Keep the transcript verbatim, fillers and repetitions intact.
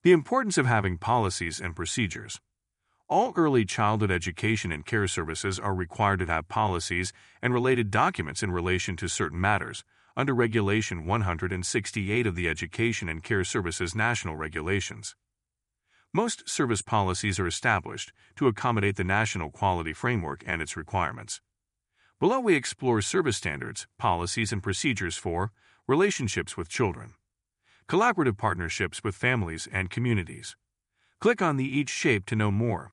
The importance of having policies and procedures. All early childhood education and care services are required to have policies and related documents in relation to certain matters, under Regulation one hundred sixty-eight of the Education and Care Services National Regulations. Most service policies are established to accommodate the National Quality Framework and its requirements. Below we explore service standards, policies, and procedures for relationships with children. Collaborative partnerships with families and communities. Click on the each shape to know more.